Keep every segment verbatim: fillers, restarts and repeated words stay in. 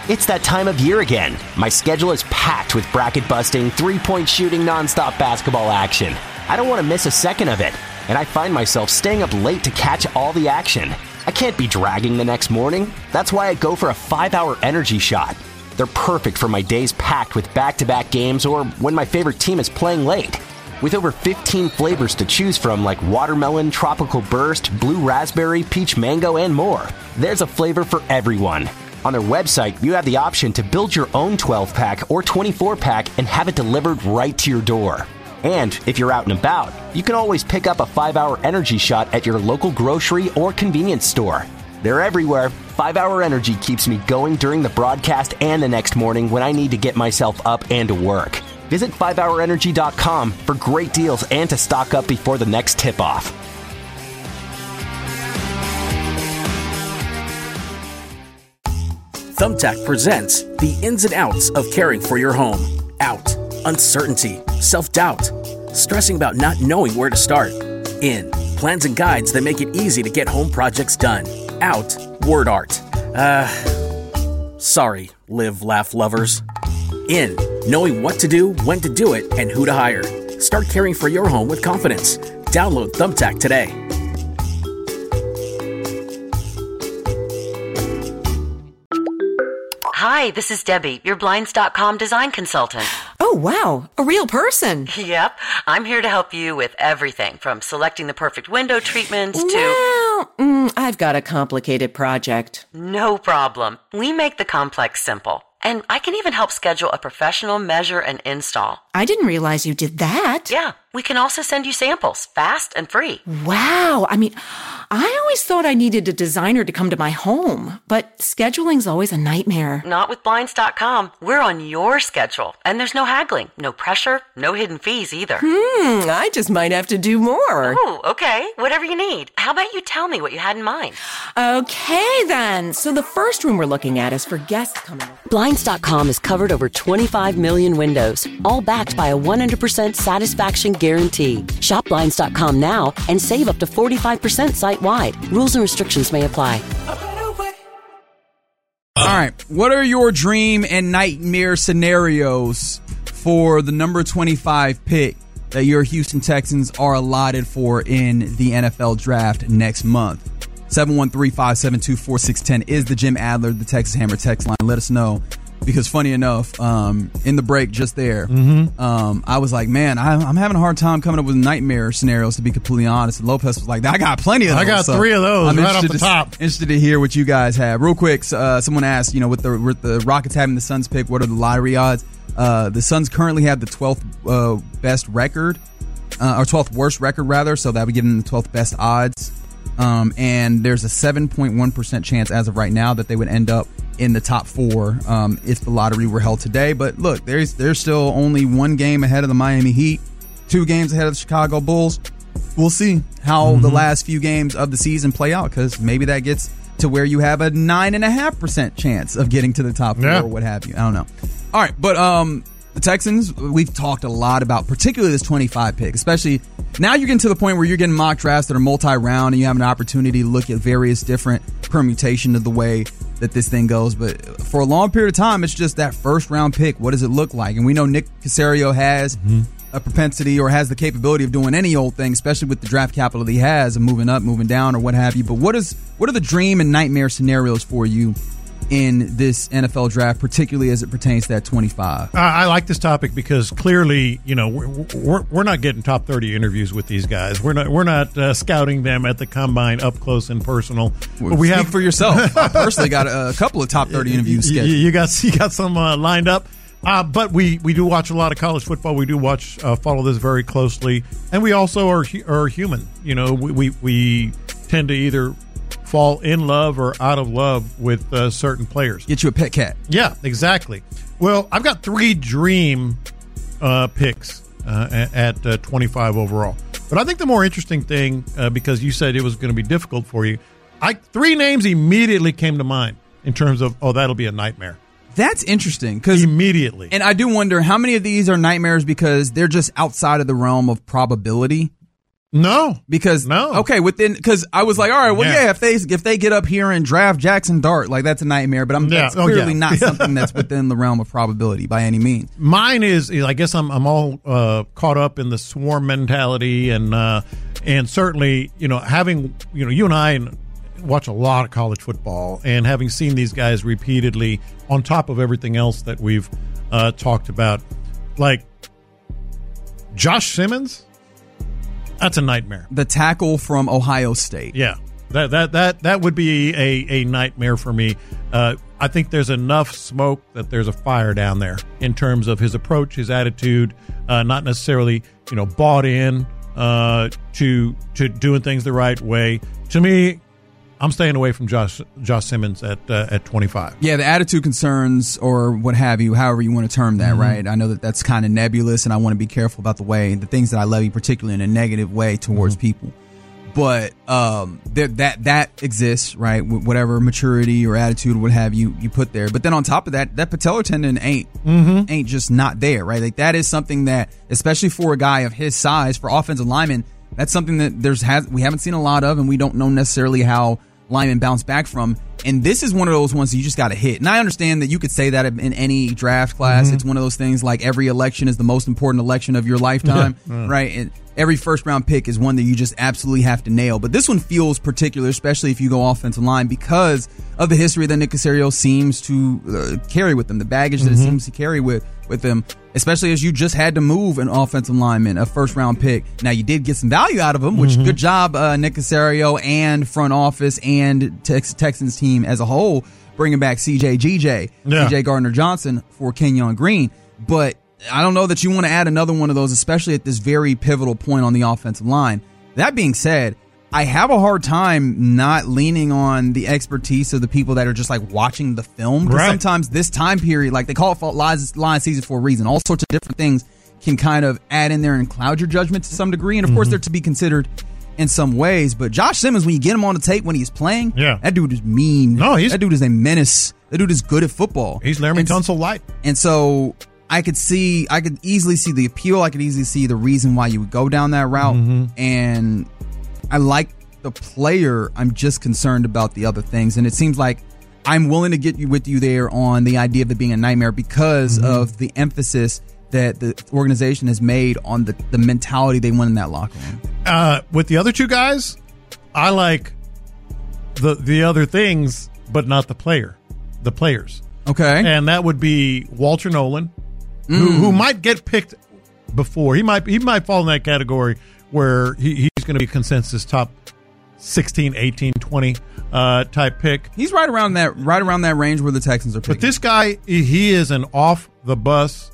It's that time of year again. My schedule is packed with bracket-busting, three-point shooting, nonstop basketball action. I don't want to miss a second of it, and I find myself staying up late to catch all the action. I can't be dragging the next morning. That's why I go for a five-hour energy shot. They're perfect for my days packed with back-to-back games or when my favorite team is playing late. With over fifteen flavors to choose from like watermelon, tropical burst, blue raspberry, peach mango, and more, there's a flavor for everyone. On their website, you have the option to build your own twelve-pack or twenty-four pack and have it delivered right to your door. And if you're out and about, you can always pick up a five-hour energy shot at your local grocery or convenience store. They're everywhere. five-hour Energy keeps me going during the broadcast and the next morning when I need to get myself up and to work. Visit five hour energy dot com for great deals and to stock up before the next tip-off. Thumbtack presents the ins and outs of caring for your home. Out, uncertainty, self-doubt, stressing about not knowing where to start. In, plans and guides that make it easy to get home projects done. Out, word art. Uh, sorry, live, laugh lovers. In, knowing what to do, when to do it, and who to hire. Start caring for your home with confidence. Download Thumbtack today. Hi, this is Debbie, your Blinds dot com design consultant. Oh, wow, a real person. Yep, I'm here to help you with everything from selecting the perfect window treatments to... Well, mm, I've got a complicated project. No problem. We make the complex simple. And I can even help schedule a professional measure and install. I didn't realize you did that. Yeah, we can also send you samples, fast and free. Wow. I mean, I always thought I needed a designer to come to my home, but scheduling's always a nightmare. Not with Blinds dot com. We're on your schedule, and there's no haggling, no pressure, no hidden fees either. Hmm, I just might have to do more. Oh, okay. Whatever you need. How about you tell me what you had in mind? Okay, then. So the first room we're looking at is for guests coming over. Blinds dot com has covered over twenty-five million windows, all backed by a one hundred percent satisfaction guarantee. Shop Blinds dot com now and save up to forty-five percent site-wide. Rules and restrictions may apply. All right, what are your dream and nightmare scenarios for the number twenty-five pick that your Houston Texans are allotted for in the N F L draft next month? seven one three, five seven two, four six one zero is the Jim Adler, the Texas Hammer text line. Let us know, because funny enough, um, in the break just there, mm-hmm. um, I was like, man, I, I'm having a hard time coming up with nightmare scenarios, to be completely honest. And Lopez was like, I got plenty of those. I got so three of those I'm right off the to, top. Interested to hear what you guys have. Real quick, uh, someone asked, you know, with the, with the Rockets having the Suns pick, what are the lottery odds? Uh, the Suns currently have the twelfth uh, best record, uh, or twelfth worst record, rather, so that would give them the twelfth best odds. Um, and there's a seven point one percent chance as of right now that they would end up in the top four um, if the lottery were held today. But look, there's there's still only one game ahead of the Miami Heat, two games ahead of the Chicago Bulls. We'll see how mm-hmm. the last few games of the season play out, because maybe that gets to where you have a nine point five percent chance of getting to the top four, yeah. or what have you. I don't know. All right, but um, the Texans, we've talked a lot about, particularly this twenty-five pick, especially now you're getting to the point where you're getting mock drafts that are multi-round and you have an opportunity to look at various different permutations of the way that this thing goes. But for a long period of time, it's just that first round pick. What does it look like? And we know Nick Caserio has mm-hmm. a propensity or has the capability of doing any old thing, especially with the draft capital that he has, of moving up, moving down, or what have you. But what is what are the dream and nightmare scenarios for you in this N F L draft, particularly as it pertains to that twenty-five? Uh, I like this topic because clearly, you know, we're, we're we're not getting top thirty interviews with these guys. We're not we're not uh, scouting them at the combine up close and personal. Well, but we speak have for yourself. I personally got a, a couple of top thirty interviews scheduled. You, you got you got some uh, lined up. Uh, but we, we do watch a lot of college football. We do watch uh, follow this very closely, and we also are are human. You know, we we, we tend to either fall in love or out of love with uh, certain players. Get you a pet cat. Yeah, exactly. Well, I've got three dream uh, picks uh, at uh, twenty-five overall. But I think the more interesting thing, uh, because you said it was going to be difficult for you, I three names immediately came to mind in terms of, oh, that'll be a nightmare. That's interesting. Cause, immediately. And I do wonder how many of these are nightmares because they're just outside of the realm of probability. No, because no. Okay, within because I was like, all right, well, yeah. yeah, if they if they get up here and draft Jackson Dart, like that's a nightmare. But I'm yeah. that's oh, clearly yeah. not something that's within the realm of probability by any means. Mine is, I guess I'm I'm all uh, caught up in the swarm mentality, and uh, and certainly you know having you know you and I watch a lot of college football, and having seen these guys repeatedly on top of everything else that we've uh, talked about, like Josh Simmons. That's a nightmare. The tackle from Ohio State. Yeah, that that that that would be a, a nightmare for me. Uh, I think there's enough smoke that there's a fire down there in terms of his approach, his attitude, uh, not necessarily you know bought in uh, to to doing things the right way. To me, I'm staying away from Josh Josh Simmons at uh, at twenty-five. Yeah, the attitude concerns or what have you, however you want to term that, mm-hmm. right? I know that that's kind of nebulous, and I want to be careful about the way, the things that I levy, particularly in a negative way towards mm-hmm. people. But um, that that that exists, right? Whatever maturity or attitude or what have you you put there. But then on top of that, that patellar tendon ain't mm-hmm. ain't just not there, right? Like that is something that, especially for a guy of his size, for offensive linemen, that's something that there's has we haven't seen a lot of, and we don't know necessarily how linemen bounce back from. And this is one of those ones that you just got to hit. And I understand that you could say that in any draft class. Mm-hmm. It's one of those things like every election is the most important election of your lifetime, yeah. right? And every first round pick is one that you just absolutely have to nail. But this one feels particular, especially if you go offensive line, because of the history that Nick Caserio seems to uh, carry with him, the baggage that mm-hmm. it seems to carry with, with him, especially as you just had to move an offensive lineman, a first round pick. Now, you did get some value out of him, which mm-hmm. good job, uh, Nick Caserio and front office and Tex- Texans team as a whole, bringing back C J G J, yeah. C J Gardner-Johnson for Kenyon Green. But I don't know that you want to add another one of those, especially at this very pivotal point on the offensive line. That being said, I have a hard time not leaning on the expertise of the people that are just like watching the film. Because right. sometimes this time period, like they call it line season for a reason. All sorts of different things can kind of add in there and cloud your judgment to some degree. And of mm-hmm. course, they're to be considered in some ways. But Josh Simmons, when you get him on the tape when he's playing, yeah. that dude is mean. No, he's, that dude is a menace. That dude is good at football. He's Laremy Tunsil light. And so I could see, I could easily see the appeal. I could easily see the reason why you would go down that route. Mm-hmm. And I like the player. I'm just concerned about the other things. And it seems like I'm willing to get you with you there on the idea of it being a nightmare because mm-hmm. of the emphasis that the organization has made on the, the mentality they want in that locker room. Uh, with the other two guys, I like the the other things, but not the player, the players. Okay. And that would be Walter Nolan, mm. who, who might get picked before. He might he might fall in that category where he, he's going to be a consensus top sixteen, eighteen, twenty uh, type pick. He's right around that right around that range where the Texans are picking. But this guy, he is an off the bus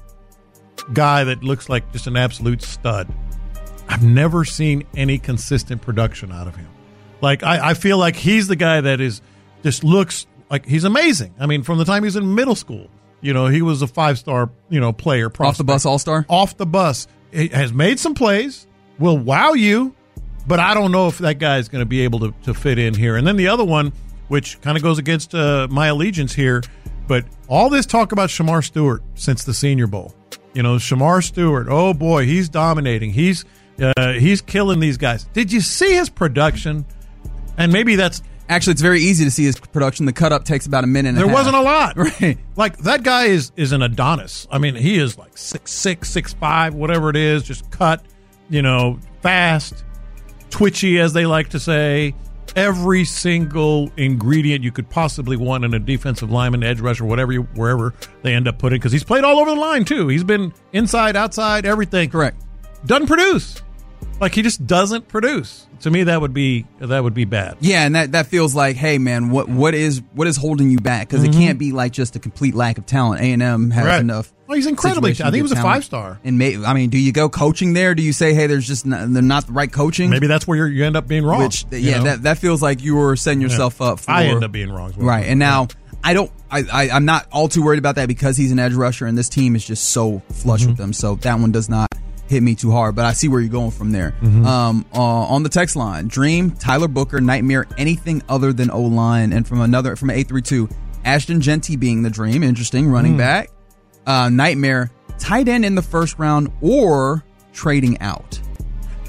guy that looks like just an absolute stud. I've never seen any consistent production out of him. Like I, I feel like he's the guy that is just looks like he's amazing. I mean, from the time he was in middle school, you know, he was a five star, you know, player, prospect. Off the bus all star. Off the bus, he has made some plays. Will wow you. But I don't know if that guy is going to be able to, to fit in here. And then the other one, which kind of goes against uh, my allegiance here, but all this talk about Shamar Stewart since the Senior Bowl. You know, Shamar Stewart, oh boy, he's dominating. He's uh, he's killing these guys. Did you see his production? And maybe that's... Actually, it's very easy to see his production. The cut-up takes about a minute and there a half. There wasn't a lot. Right. Like, that guy is, is an Adonis. I mean, he is like six six, six five, whatever it is, just cut, you know, fast, twitchy, as they like to say. Every single ingredient you could possibly want in a defensive lineman, edge rusher, whatever you, wherever they end up putting, because he's played all over the line too. He's been inside, outside, everything. Correct. Doesn't produce. Like, he just doesn't produce. To me, that would be that would be bad. Yeah, and that, that feels like, hey man, what what is what is holding you back? Because mm-hmm. it can't be like just a complete lack of talent. A and M has right. enough. Well, he's incredibly. I think he was a five star. And may, I mean, do you go coaching there? Do you say, hey, there's just not, they're not the right coaching? Maybe that's where you're, you end up being wrong. Which yeah, know? that that feels like you were setting yourself yeah. up for. I end up being wrong. Right, and now I don't. I, I I'm not all too worried about that because he's an edge rusher, and this team is just so flush mm-hmm. with them. So that one does not hit me too hard, but I see where you're going from there. Mm-hmm. Um, uh, on the text line, Dream, Tyler Booker, Nightmare, anything other than O-line, and from another from eight three two, Ashton Jeanty being the dream, interesting running mm. back, uh, Nightmare, tight end in the first round or trading out.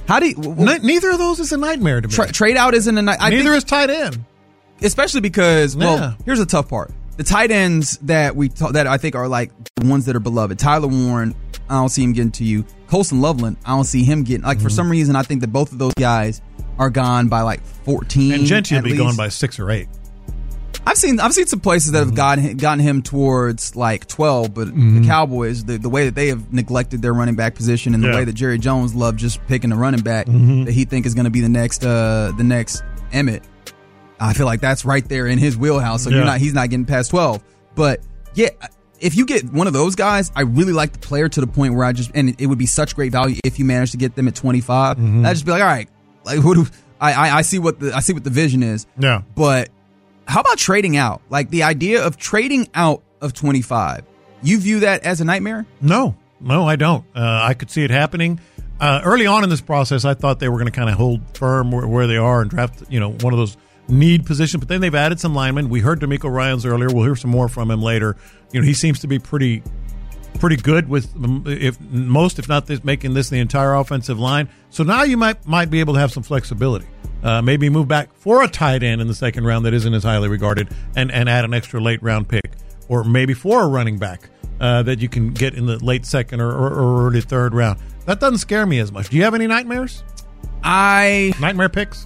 How do you, well, neither of those is a nightmare to me. Tra- trade out isn't a nightmare. Neither think, is tight end. Especially because, well, yeah. here's the tough part. The tight ends that we ta- that I think are like the ones that are beloved. Tyler Warren, I don't see him getting to you. Colson Loveland, I don't see him getting. Like, mm-hmm. for some reason, I think that both of those guys are gone by like fourteen. And Gentry will be least. gone by six or eight. I've seen I've seen some places that have mm-hmm. gotten gotten him towards like twelve, but mm-hmm. the Cowboys, the, the way that they have neglected their running back position and the yeah. way that Jerry Jones loved just picking a running back mm-hmm. that he think is going to be the next uh, the next Emmett, I feel like that's right there in his wheelhouse. So yeah. you're not he's not getting past twelve. But yeah, if you get one of those guys, I really like the player to the point where I just and it would be such great value if you manage to get them at twenty-five. Mm-hmm. I'd just be like, all right, like who do I, I I see what the I see what the vision is. Yeah, but. How about trading out? Like the idea of trading out of twenty-five. You view that as a nightmare? No, no, I don't. Uh, I could see it happening. Uh, early on in this process, I thought they were going to kind of hold firm where, where they are and draft, you know, one of those need positions. But then they've added some linemen. We heard D'Amico Ryans earlier. We'll hear some more from him later. You know, he seems to be pretty, pretty good with if most, if not this, making this the entire offensive line. So now you might might be able to have some flexibility. Uh, maybe move back for a tight end in the second round that isn't as highly regarded and, and add an extra late round pick. Or maybe for a running back uh, that you can get in the late second or, or, or early third round. That doesn't scare me as much. Do you have any nightmares? I... Nightmare picks?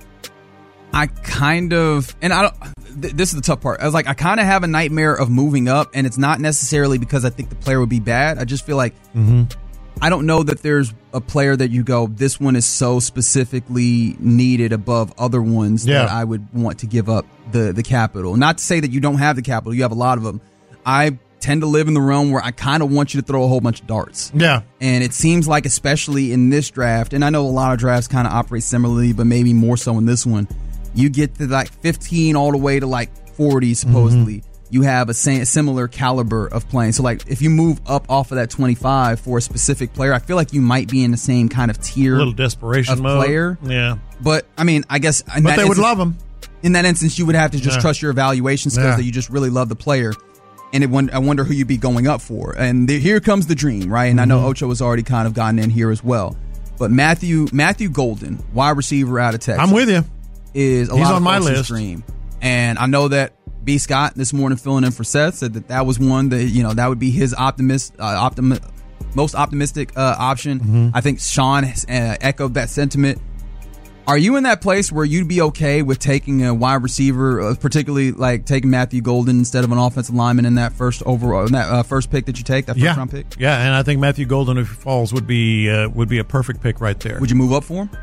I kind of... And I don't... Th- this is the tough part. I was like, I kind of have a nightmare of moving up, and it's not necessarily because I think the player would be bad. I just feel like... Mm-hmm. I don't know that there's a player that you go, this one is so specifically needed above other ones yeah. that I would want to give up the, the capital. Not to say that you don't have the capital. You have a lot of them. I tend to live in the realm where I kind of want you to throw a whole bunch of darts. Yeah. And it seems like, especially in this draft, and I know a lot of drafts kind of operate similarly, but maybe more so in this one, you get to like fifteen all the way to like forty, supposedly. Mm-hmm. You have a similar caliber of playing. So, like, if you move up off of that twenty-five for a specific player, I feel like you might be in the same kind of tier a little desperation of mode. player. Yeah. But, I mean, I guess... But they instance, would love him. In that instance, you would have to just yeah. trust your evaluation skills yeah. that you just really love the player. And it, I wonder who you'd be going up for. And the, here comes the dream, right? And mm-hmm. I know Ocho has already kind of gotten in here as well. But Matthew Matthew Golden, wide receiver out of Texas. I'm with you. Is a He's lot on of my folks' list. dream. And I know that B. Scott this morning filling in for Seth said that that was one that, you know, that would be his optimist, uh, optimi- most optimistic uh, option. Mm-hmm. I think Sean has uh, echoed that sentiment. Are you in that place where you'd be okay with taking a wide receiver, uh, particularly like taking Matthew Golden instead of an offensive lineman in that first overall, in that uh, first pick that you take, that first yeah. round pick? Yeah, and I think Matthew Golden, if he falls, would be uh, would be a perfect pick right there. Would you move up for him?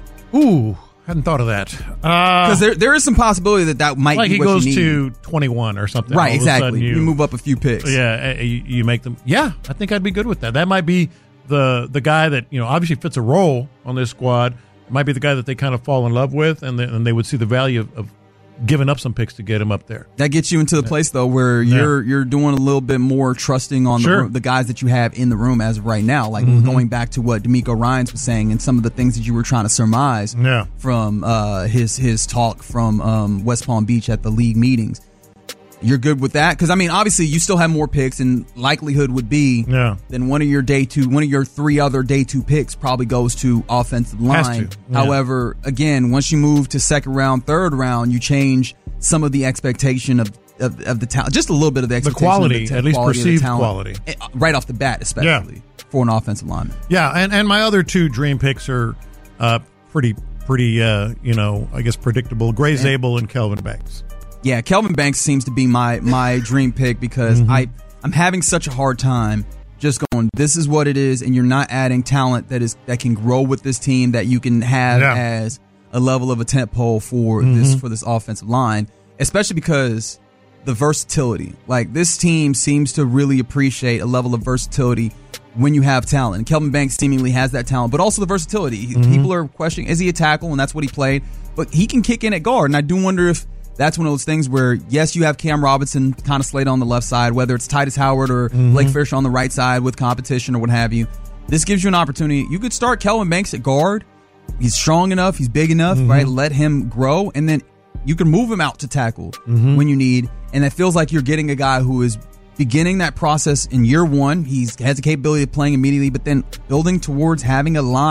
Ooh, hadn't thought of that. Because uh, there there is some possibility that that might like be he what goes you need. to twenty-one or something. Right, All exactly. You, you move up a few picks. Yeah, you, you make them. Yeah, I think I'd be good with that. That might be the the guy that, you know, obviously fits a role on this squad. It might be the guy that they kind of fall in love with, and, the, and they would see the value of, of giving up some picks to get him up there. That gets you into the place though where Yeah. you're you're doing a little bit more trusting on Sure. the, the guys that you have in the room as of right now. Like Mhm. going back to what D'Amico Ryans was saying and some of the things that you were trying to surmise Yeah. from uh, his his talk from um, West Palm Beach at the league meetings. You're good with that? Because, I mean, obviously you still have more picks, and likelihood would be Yeah. then one of your day two, one of your three other day two picks probably goes to offensive Has line. to, yeah. However, again, once you move to second round, third round, you change some of the expectation of of, of the talent, just a little bit of the expectation quality, of the ta- at least quality of the perceived talent, quality. eh, right off the bat, especially for an offensive lineman. Yeah, and, and my other two dream picks are uh, pretty, pretty, uh, you know, I guess predictable. Gray Zabel and Kelvin Banks. Yeah, Kelvin Banks seems to be my my dream pick because Mm-hmm. I I'm having such a hard time just going, this is what it is, and you're not adding talent that is that can grow with this team that you can have Yeah. as a level of a tent pole for Mm-hmm. this for this offensive line, especially because the versatility. Like, this team seems to really appreciate a level of versatility when you have talent. And Kelvin Banks seemingly has that talent, but also the versatility. Mm-hmm. People are questioning, is he a tackle? And that's what he played. But he can kick in at guard. And I do wonder if that's one of those things where, yes, you have Cam Robinson kind of slated on the left side, whether it's Titus Howard or Mm-hmm. Blake Fisher on the right side with competition or what have you. This gives you an opportunity. You could start Kelvin Banks at guard. He's strong enough. He's big enough, Mm-hmm. right? Let him grow. And then you can move him out to tackle Mm-hmm. when you need. And it feels like you're getting a guy who is beginning that process in year one. He has the capability of playing immediately, but then building towards having a line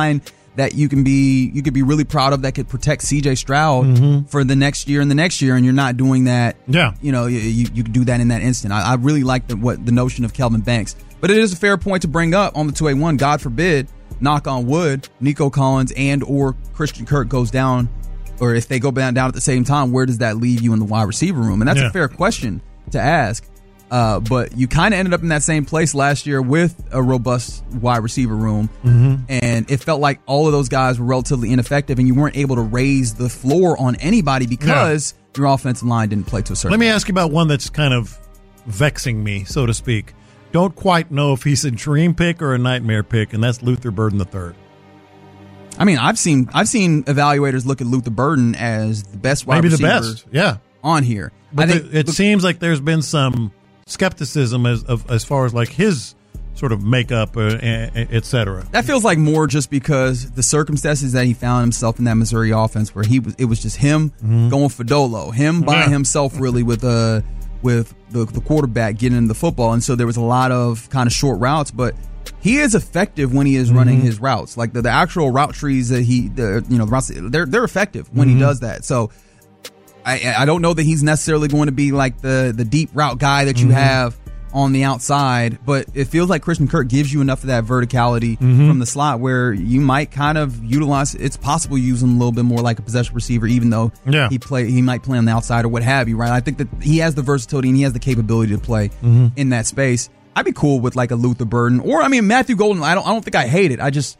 that you can be you could be really proud of that could protect C J Stroud Mm-hmm. for the next year and the next year, and you're not doing that. Yeah. You know, you you, you could do that in that instant. I, I really like the what the notion of Kelvin Banks, but it is a fair point to bring up on the two A one. God forbid, knock on wood, Nico Collins and or Christian Kirk goes down, or if they go down down at the same time, where does that leave you in the wide receiver room? And that's Yeah. a fair question to ask. Uh, but you kind of ended up in that same place last year with a robust wide receiver room. Mm-hmm. And it felt like all of those guys were relatively ineffective, and you weren't able to raise the floor on anybody because your offensive line didn't play to a certain Let me level. ask you about one that's kind of vexing me, so to speak. Don't quite know if he's a dream pick or a nightmare pick, and that's Luther Burden the third. I mean, I've seen I've seen evaluators look at Luther Burden as the best wide Maybe the receiver best, yeah. on here. But I think the- it but- seems like there's been some skepticism as of, as far as like his sort of makeup, uh, et cetera. That feels like more just because the circumstances that he found himself in that Missouri offense, where he was, it was just him Mm-hmm. going for Dolo, him by Yeah. himself, really with uh with the, the quarterback getting the football, and so there was a lot of kind of short routes, but he is effective when he is running Mm-hmm. his routes, like the, the actual route trees that he, the, you know, the routes, they're they're effective when Mm-hmm. he does that. So I I don't know that he's necessarily going to be like the the deep route guy that you Mm-hmm. have on the outside, but it feels like Christian Kirk gives you enough of that verticality Mm-hmm. from the slot where you might kind of utilize. It's possible to use him a little bit more like a possession receiver, even though Yeah. he play he might play on the outside or what have you. Right? I think that he has the versatility and he has the capability to play Mm-hmm. in that space. I'd be cool with like a Luther Burden or I mean Matthew Golden. I don't I don't think I hate it. I just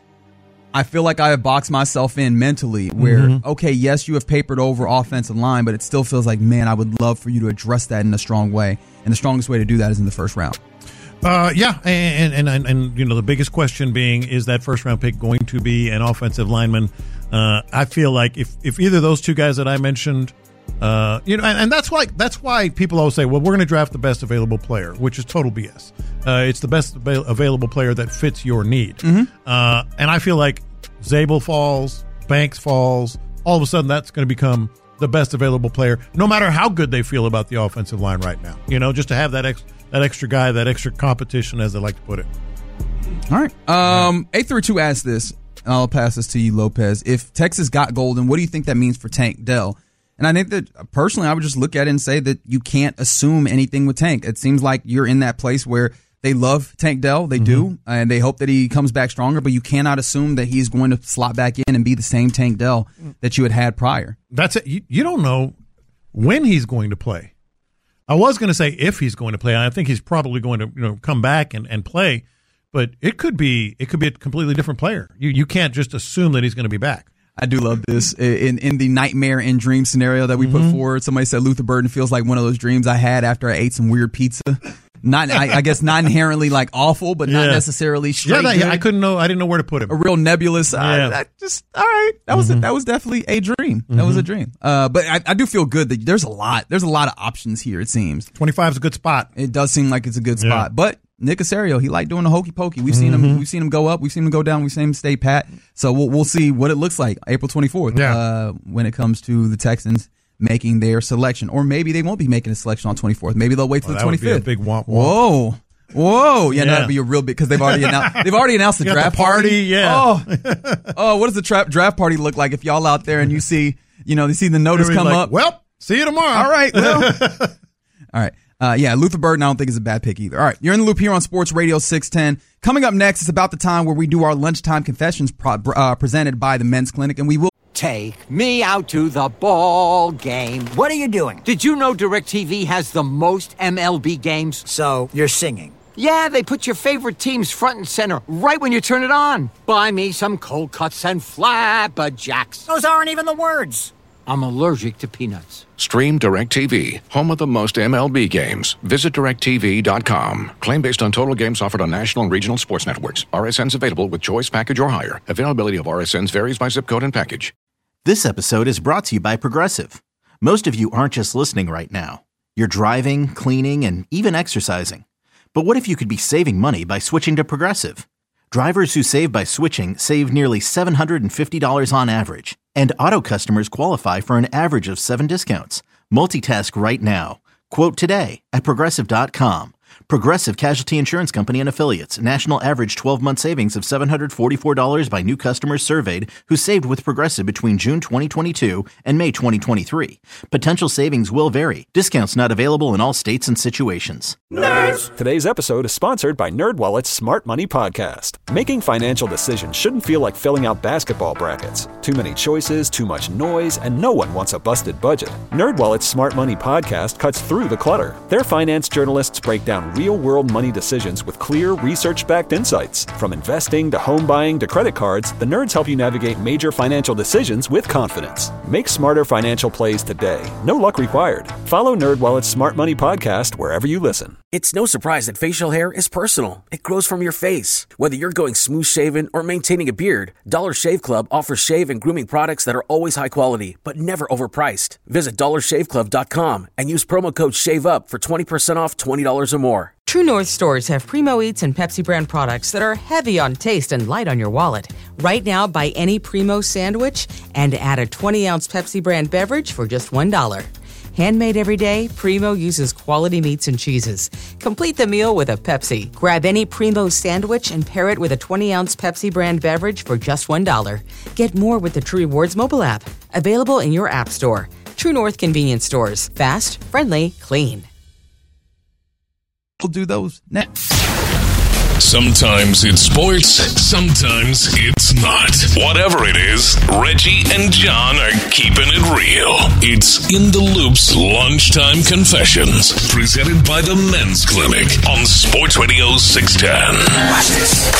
I feel like I have boxed myself in mentally where, Mm-hmm. okay, yes, you have papered over offensive line, but it still feels like, man, I would love for you to address that in a strong way. And the strongest way to do that is in the first round. Uh, yeah, and, and and and you know the biggest question being, is that first round pick going to be an offensive lineman? Uh, I feel like if if either of those two guys that I mentioned, uh, you know, and, and that's why that's why people always say, well, we're going to draft the best available player, which is total B S. Uh, it's the best avail- available player that fits your need. Uh, and I feel like Zabel falls, Banks falls, all of a sudden that's going to become the best available player, no matter how good they feel about the offensive line right now. You know, just to have that ex- that extra guy, that extra competition, as they like to put it. All right. Um, eight three two asked this. I'll pass this to you, Lopez. If Texas got Golden, what do you think that means for Tank Dell? And I think that personally, I would just look at it and say that you can't assume anything with Tank. It seems like you're in that place where they love Tank Dell. They do. And they hope that he comes back stronger, but you cannot assume that he's going to slot back in and be the same Tank Dell that you had had prior. That's it. You, you don't know when he's going to play. I was going to say if he's going to play. I think he's probably going to, you know, come back and, and play, but it could be it could be a completely different player. You you can't just assume that he's going to be back. I do love this. In in the nightmare and dream scenario that we put forward, somebody said Luther Burden feels like one of those dreams I had after I ate some weird pizza. Not, I, I guess, not inherently like awful, but not Yeah. necessarily straight. Yeah, that, yeah, good. I couldn't know. I didn't know where to put him. A real nebulous. Yeah. Uh, that just all right. That was that was definitely a dream. That was a dream. Uh, but I, I do feel good that there's a lot. There's a lot of options here. It seems twenty-five is a good spot. it does seem like it's a good Yeah. spot. But Nick Caserio, he liked doing the hokey pokey. We've seen him. We've seen him go up. We've seen him go down. We've seen him stay pat. So we'll we'll see what it looks like April twenty-fourth. Yeah. Uh, when it comes to the Texans making their selection, or maybe they won't be making a selection on twenty-fourth. Maybe they'll wait till Well, the that would be a twenty-fifth. big womp womp. Whoa. Whoa, yeah, Yeah. that'd be a real big because they've already announced they've already announced the You got draft the party, yeah. Oh, oh, what does the tra- draft party look like if y'all out there and you see, you know, you see the notice come Like, up? Well, see you tomorrow. All right, well, all right, uh, yeah, Luther Burden I don't think is a bad pick either. All right, you're in the loop here on Sports Radio six ten. Coming up next, it's about the time where we do our lunchtime confessions pro- uh, presented by the Men's Clinic, and we will. Take me out to the ball game. What are you doing? Did you know DirecTV has the most M L B games? So, you're singing. Yeah, they put your favorite teams front and center right when you turn it on. Buy me some cold cuts and flapjacks. Those aren't even the words. I'm allergic to peanuts. Stream DirecTV, home of the most M L B games. Visit direct T V dot com. Claim based on total games offered on national and regional sports networks. R S Ns available with choice package or higher. Availability of R S Ns varies by zip code and package. This episode is brought to you by Progressive. Most of you aren't just listening right now. You're driving, cleaning, and even exercising. But what if you could be saving money by switching to Progressive? Drivers who save by switching save nearly seven hundred fifty dollars on average. And auto customers qualify for an average of seven discounts. Multitask right now. Quote today at Progressive dot com. Progressive Casualty Insurance Company and Affiliates. National average twelve-month savings of seven hundred forty-four dollars by new customers surveyed who saved with Progressive between June twenty twenty-two and May twenty twenty-three. Potential savings will vary. Discounts not available in all states and situations. Nerds! Today's episode is sponsored by NerdWallet's Smart Money Podcast. Making financial decisions shouldn't feel like filling out basketball brackets. Too many choices, too much noise, and no one wants a busted budget. NerdWallet's Smart Money Podcast cuts through the clutter. Their finance journalists break down real-world money decisions with clear, research-backed insights. From investing to home buying to credit cards, the nerds help you navigate major financial decisions with confidence. Make smarter financial plays today. No luck required. Follow NerdWallet's Smart Money Podcast wherever you listen. It's no surprise that facial hair is personal. It grows from your face. Whether you're going smooth shaven or maintaining a beard, Dollar Shave Club offers shave and grooming products that are always high quality, but never overpriced. Visit dollar shave club dot com and use promo code SHAVEUP for twenty percent off twenty dollars or more. True North stores have Primo Eats and Pepsi brand products that are heavy on taste and light on your wallet. Right now, buy any Primo sandwich and add a twenty ounce Pepsi brand beverage for just one dollar. Handmade every day, Primo uses quality meats and cheeses. Complete the meal with a Pepsi. Grab any Primo sandwich and pair it with a twenty ounce Pepsi brand beverage for just one dollar. Get more with the True Rewards mobile app. Available in your app store. True North convenience stores. Fast, friendly, clean. We'll do those next. Sometimes it's sports, sometimes it's not. Whatever it is, Reggie and John are keeping it real. It's In the Loop's Lunchtime Confessions, presented by the Men's Clinic on Sports Radio six ten. Watch this.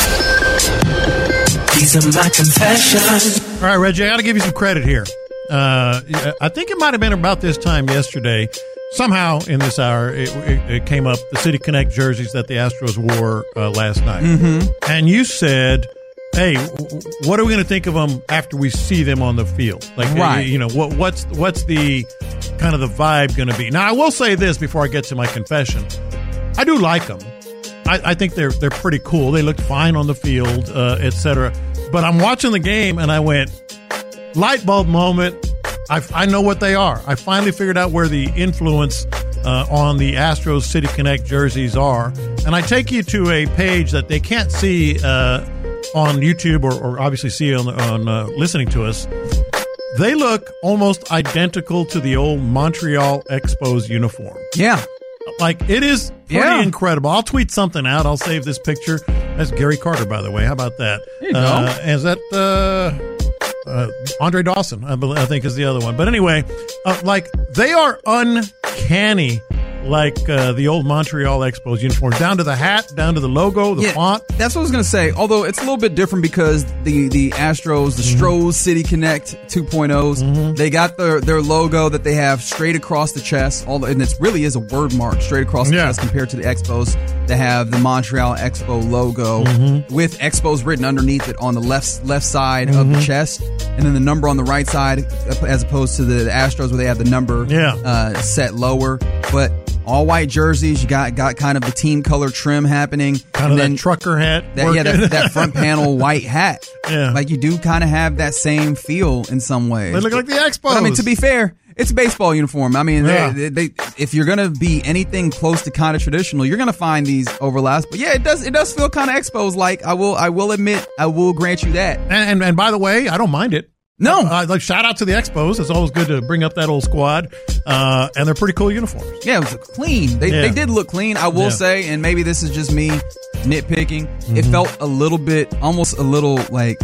These are my confessions. All right, Reggie, I got to give you some credit here. Uh, I think it might have been about this time yesterday. Somehow in this hour, it, it, it came up, the City Connect jerseys that the Astros wore uh, last night. Mm-hmm. And you said, hey, what are we going to think of them after we see them on the field? Like, right. you know, what, what's what's the kind of the vibe going to be? Now, I will say this before I get to my confession. I do like them. I, I think they're they're pretty cool. They looked fine on the field, uh, et cetera. But I'm watching the game, and I went, light bulb moment. I, I know what they are. I finally figured out where the influence uh, on the Astros City Connect jerseys are. And I take you to a page that they can't see uh, on YouTube or, or obviously see on, on uh, listening to us. They look almost identical to the old Montreal Expos uniform. Yeah. Like, it is pretty yeah. incredible. I'll tweet something out. I'll save this picture. That's Gary Carter, by the way. How about that? There you uh, go. Is that... Uh, Uh, Andre Dawson, I, believe, I think, is the other one. But anyway, uh, like, they are uncanny, like uh, the old Montreal Expos uniform, down to the hat, down to the logo, the yeah, font. That's what I was going to say. Although it's a little bit different because the, the Astros, the mm-hmm. Stros City Connect two point ohs, mm-hmm. they got their, their logo that they have straight across the chest. All the, and it really is a word mark straight across the yeah. chest compared to the Expos that have the Montreal Expo logo mm-hmm. with Expos written underneath it on the left left side mm-hmm. of the chest, and then the number on the right side, as opposed to the, the Astros where they have the number yeah. uh, set lower. But all white jerseys, you got got kind of the team color trim happening. Kind and of then that trucker hat. That, yeah, that, that front panel white hat. Yeah. Like, you do kind of have that same feel in some ways. They look like the Expos. But, I mean, to be fair, it's a baseball uniform. I mean, yeah. they, they, if you're going to be anything close to kind of traditional, you're going to find these overlaps. But yeah, it does it does feel kind of Expos like. I will I will admit, I will grant you that. And and, and by the way, I don't mind it. No. Uh, like, shout out to the Expos. It's always good to bring up that old squad. Uh, and they're pretty cool uniforms. Yeah, it was clean. They, yeah. they did look clean, I will yeah. say, and maybe this is just me nitpicking. Mm-hmm. It felt a little bit, almost a little, like,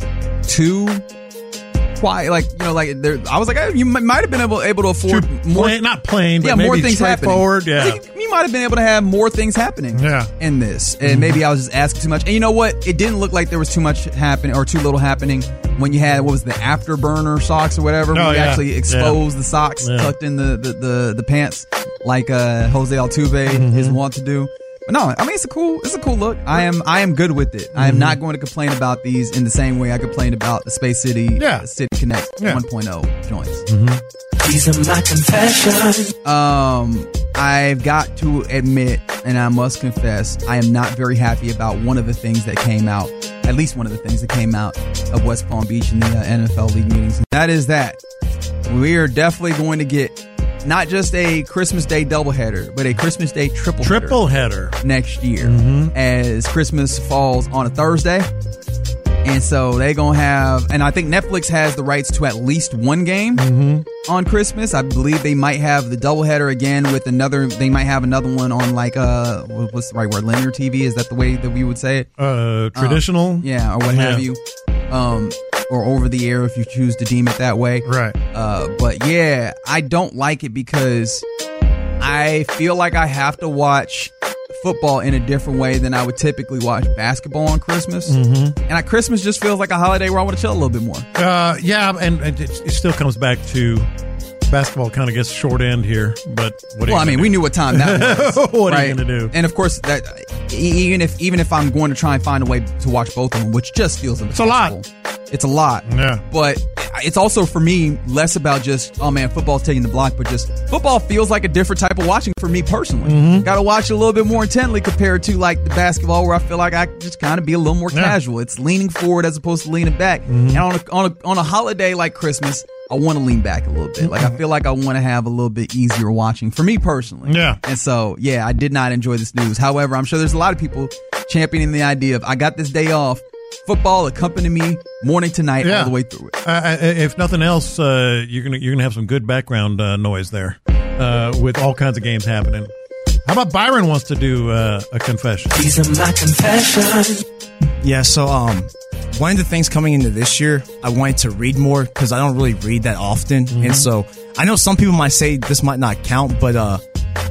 too quiet. Like, you know, like, there, I was like, oh, you might have been able, able to afford too more. Plain, not plain, but yeah, maybe more things straightforward. Happening. Yeah. You might have been able to have more things happening yeah. in this. And mm-hmm. maybe I was just asking too much. And you know what? It didn't look like there was too much happening or too little happening when you had, what was the afterburner socks or whatever, oh, when you yeah. actually exposed yeah. the socks yeah. tucked in the, the, the, the pants like uh, Jose Altuve mm-hmm. is wont to do. But no, I mean, it's a cool, it's a cool look. I am, I am good with it. Mm-hmm. I am not going to complain about these in the same way I complained about the Space City, yeah. uh, City Connect yeah. one point oh joints. Mm-hmm. These are my confessions. Um, I've got to admit, and I must confess, I am not very happy about one of the things that came out, at least one of the things that came out of West Palm Beach in the uh, N F L league meetings. And that is that we are definitely going to get not just a Christmas Day doubleheader, but a Christmas Day triple triple header next year, mm-hmm. as Christmas falls on a Thursday. And so they're going to have, and I think Netflix has the rights to at least one game mm-hmm. on Christmas. I believe they might have the doubleheader again with another, they might have another one on like, uh, what's the right word? Linear T V? Is that the way that we would say it? Uh, traditional? Um, yeah, or what yeah. have you. Um, or over the air if you choose to deem it that way. Right. Uh, but yeah, I don't like it because I feel like I have to watch football in a different way than I would typically watch basketball on Christmas. Mm-hmm. And at Christmas just feels like a holiday where I want to chill a little bit more. Uh, yeah, and, and it, it still comes back to basketball kind of gets short end here, but what well, I mean, do? we knew what time that was. what right? are you going to do? And of course, that even if even if I'm going to try and find a way to watch both of them, which just feels impossible. It's a lot. It's a lot. Yeah. But it's also for me less about just, oh man, football's taking the block, but just football feels like a different type of watching for me personally. Mm-hmm. Got to watch it a little bit more intently compared to like the basketball where I feel like I just kind of be a little more yeah. casual. It's leaning forward as opposed to leaning back. Mm-hmm. And on a, on a on a holiday like Christmas, I want to lean back a little bit. Like I feel like I want to have a little bit easier watching for me personally. Yeah. And so, yeah, I did not enjoy this news. However, I'm sure there's a lot of people championing the idea of I got this day off. Football accompany me morning to night yeah. all the way through it. Uh, if nothing else, uh, you're gonna you're gonna have some good background uh, noise there uh, with all kinds of games happening. How about Byron wants to do uh, a confession? These are my confessions. Yeah, so um, one of the things coming into this year, I wanted to read more because I don't really read that often, mm-hmm. and so I know some people might say this might not count, but uh.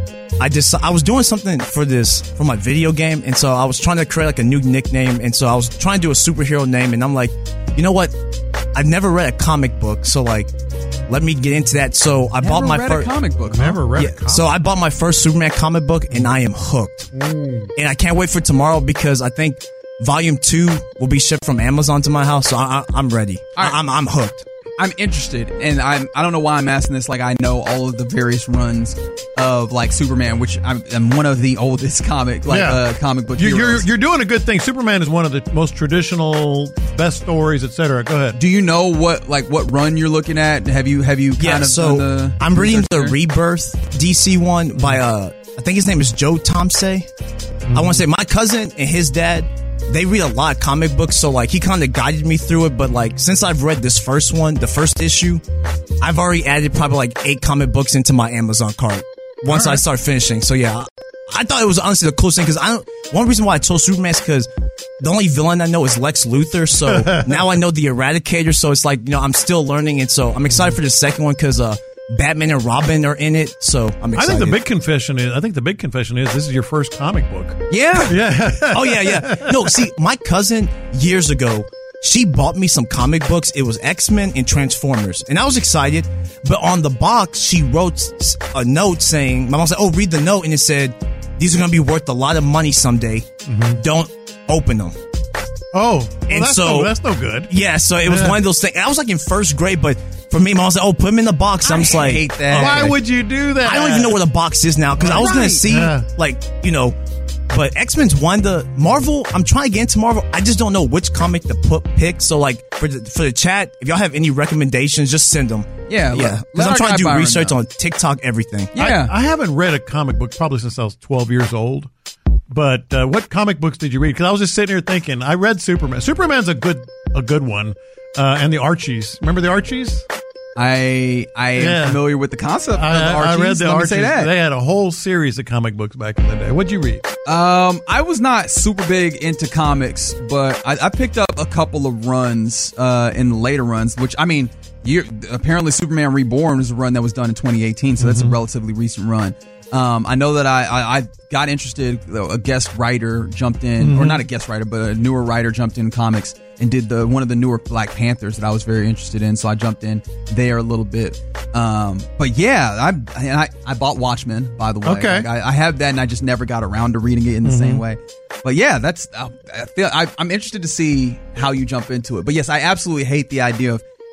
I just I was doing something for this for my video game, and so I was trying to create like a new nickname, and so I was trying to do a superhero name, and I'm like, you know what? I've never read a comic book, so like, let me get into that. So I never bought my read first a comic book. Huh? Never read. Yeah, a comic. So I bought my first Superman comic book, and I am hooked, Mm. and I can't wait for tomorrow because I think Volume Two will be shipped from Amazon to my house, so I, I, I'm ready. Right. I, I'm I'm hooked. I'm interested, and I'm, I don't know why I'm asking this. Like, I know all of the various runs of, like, Superman, which I'm, I'm one of the oldest comic, like, yeah. uh, comic book you're, heroes. You're, you're doing a good thing. Superman is one of the most traditional, best stories, et cetera. Go ahead. Do you know what, like, what run you're looking at? Have you, have you kind yeah, of so done the I'm reading the there? Rebirth D C one by, uh, I think his name is Joe Tomse. Mm-hmm. I want to say my cousin and his dad, they read a lot of comic books, so like he kind of guided me through it. But like since I've read this first one, the first issue, I've already added probably like eight comic books into my Amazon cart once right. I start finishing. So yeah, I thought it was honestly the coolest thing because I don't. One reason why I chose Superman is because the only villain I know is Lex Luthor. So now I know the Eradicator. So it's like, you know, I'm still learning, and so I'm excited for the second one because uh. Batman and Robin are in it, so I'm excited. I think the big confession is. I think the big confession is this is your first comic book. Yeah, yeah. Oh yeah, yeah. No, see, my cousin years ago, she bought me some comic books. It was X-Men and Transformers, and I was excited. But on the box, she wrote a note saying, "My mom said, oh, read the note," and it said, "These are going to be worth a lot of money someday. Mm-hmm. Don't open them." Oh, well, and that's so no, that's no good. Yeah, so it was yeah. one of those things. I was like in first grade, but. For me, mom was like, "Oh, put them in the box." I'm just I like, hate that. Why okay. would you do that? I don't even know where the box is now because right. I was gonna see, yeah. like, you know, but X-Men's one. The Marvel, I'm trying to get into Marvel. I just don't know which comic to put pick. So, like, for the for the chat, if y'all have any recommendations, just send them. Yeah, yeah. Because I'm trying to do research on TikTok, everything. Yeah, I, I haven't read a comic book probably since I was twelve years old. But uh, what comic books did you read? Because I was just sitting here thinking, I read Superman. Superman's a good a good one, uh, and the Archies. Remember the Archies? I I am yeah. familiar with the concept I, of the Archies. I read the Let me Archies. say that. They had a whole series of comic books back in the day. What'd you read? Um, I was not super big into comics, but I, I picked up a couple of runs uh, in the later runs, which, I mean, you're, apparently Superman Reborn was a run that was done in twenty eighteen, so that's mm-hmm. a relatively recent run. Um, I know that I, I, I got interested, a guest writer jumped in, mm-hmm. or not a guest writer, but a newer writer jumped in comics and did the one of the newer Black Panthers that I was very interested in, so I jumped in there a little bit. Um, but yeah, I, and I I bought Watchmen, by the way. Okay. Like I, I have that, and I just never got around to reading it in the mm-hmm. same way. But yeah, that's I feel I, I'm interested to see how you jump into it. But yes, I absolutely hate the idea of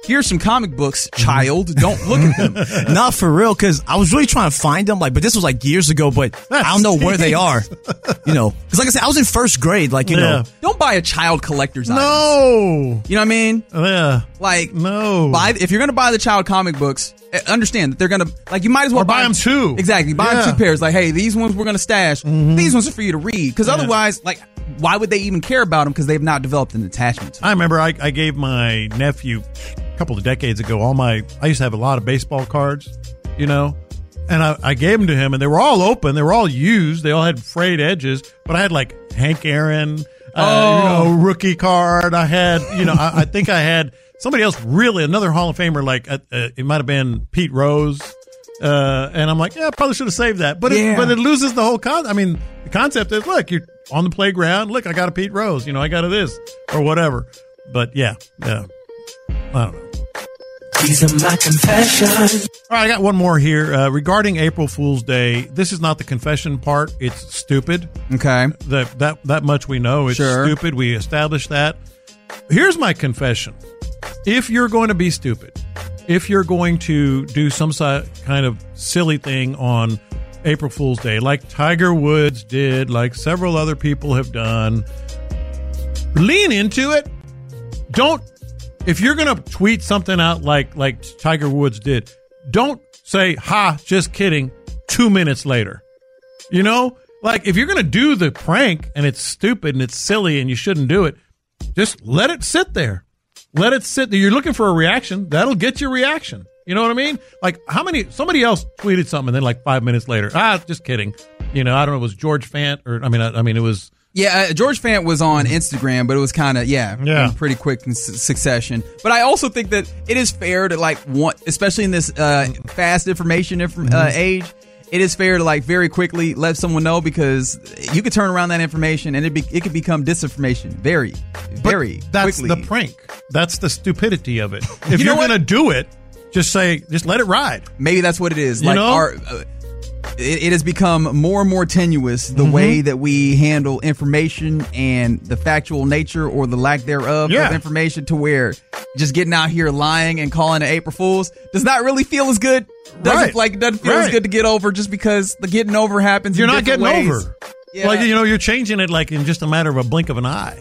here's some comic books, child. Don't look at them. Not for real, because I was really trying to find them. Like, but this was like years ago. But I don't know where they are. You know, because like I said, I was in first grade. Like, you Yeah. know, Don't buy a child collector's item. No. You know what I mean? Yeah. Like, no. Buy, if you're going to buy the child comic books, eh, understand that they're going to, like, you might as well Or buy them two. Exactly. Buy Yeah. them two pairs. Like, hey, these ones we're going to stash. These ones are for you to read. Because Yeah. otherwise, like, why would they even care about them? Because they've not developed an attachment to them. I remember I, I gave my nephew a couple of decades ago all my, I used to have a lot of baseball cards, you know, and I, I gave them to him and they were all open. They were all used. They all had frayed edges, but I had like Hank Aaron, uh, Oh. you know, rookie card. I had, you know, I, I think I had somebody else really, another Hall of Famer, like uh, uh, it might have been Pete Rose. Uh, and I'm like, yeah, I probably should have saved that. But, Yeah. it, but it loses the whole concept. I mean, the concept is, look, you're on the playground. Look, I got a Pete Rose. You know, I got a this or whatever. But yeah, yeah. I don't know. These are my confessions. All right, I got one more here uh, regarding April Fool's Day. This is not the confession part. It's stupid. Okay. That that that much we know. It's Sure. stupid. We established that. Here's my confession. If you're going to be stupid, if you're going to do some si- kind of silly thing on April Fool's Day, like Tiger Woods did, like several other people have done, lean into it. Don't, if you're going to tweet something out like like Tiger Woods did, don't say, ha, just kidding, two minutes later. You know, like if you're going to do the prank and it's stupid and it's silly and you shouldn't do it, just let it sit there. Let it sit there. You're looking for a reaction. That'll get your reaction. You know what I mean? Like how many, somebody else tweeted something and then like five minutes later, ah, just kidding. You know, I don't know, it was George Fant or, I mean, I, I mean, it was. Yeah, uh, George Fant was on Instagram, but it was kind of, yeah, Yeah. in pretty quick in su- succession. But I also think that it is fair to, like, want, especially in this uh, fast information inf- uh, age, it is fair to, like, very quickly let someone know because you could turn around that information and it, be, it could become disinformation very, very That's quickly. the prank. That's the stupidity of it. If You know you're what? going to do it, just say, just let it ride. Maybe that's what it is. You like know? our, uh, it, it has become more and more tenuous the Mhm. way that we handle information and the factual nature or the lack thereof Yeah. of information to where just getting out here lying and calling it April Fools does not really feel as good. Doesn't Right. like doesn't feel as Right. good to get over just because the getting over happens. You're in not different getting ways. over. Yeah. Like, you know, you're changing it like in just a matter of a blink of an eye.